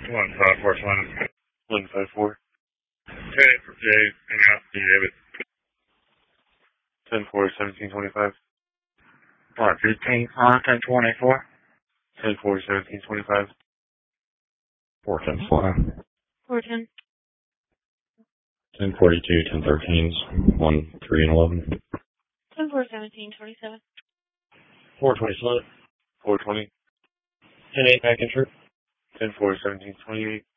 154. 154. Okay, for Jay, hang out, you David. 10-4-17-25. 15 on 1024. 10-4-17-25. 410 fly. 410. 1042, 1013s, 1, 3, and 11. 10-4-17-27. 420 slip. 420. 10-8 back in troop. 10-4-17-28.